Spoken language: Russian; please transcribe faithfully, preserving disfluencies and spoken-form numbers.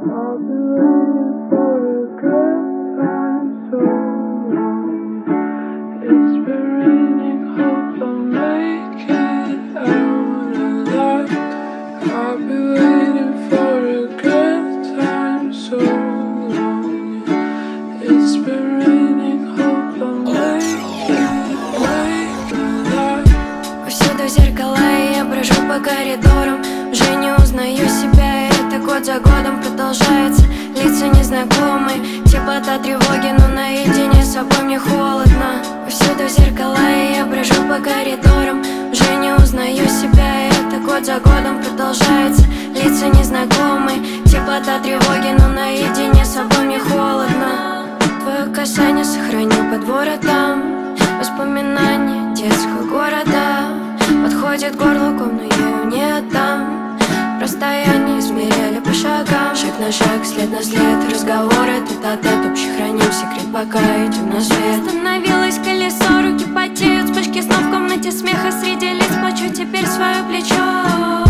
I've been waiting for a good time so long. It's been raining, hope I make it out alive. I've been waiting for a good time so long. It's been raining, hope I make it, make it alive. Повсюду зеркала, и я брожу по коридорам. Уже не узнаю себя, и это год за годом продолжается. Лица незнакомые, теплота тревоги, но наедине с собой мне холодно. Повсюду зеркала, и я брожу по коридорам. Уже не узнаю себя, и это год за годом продолжается. Лица незнакомые, теплота тревоги, но наедине с собой мне холодно. Твое касание сохраню под воротом. Воспоминания детского города подходит к горлу, ком, но я ее не отдам. Расстояние измеряли по шагам. Шаг на шаг, след на след. Разговоры тет-а-тет, общий храним секрет, пока идем на свет. Остановилось колесо, руки потеют. Вспышки снов в комнате смеха. Среди лиц плачу теперь свое плечо.